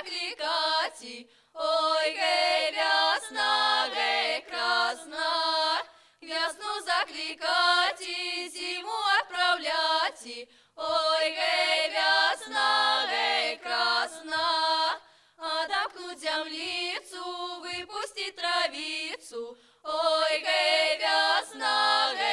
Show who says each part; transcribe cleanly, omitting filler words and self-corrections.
Speaker 1: закликать, ой, гей, весна, гей, красна, весну закликать и зиму отправлять, ой, гей, весна, гей, красна, отомкнуть землицу, выпустить травицу, ой, гей, весна, гей,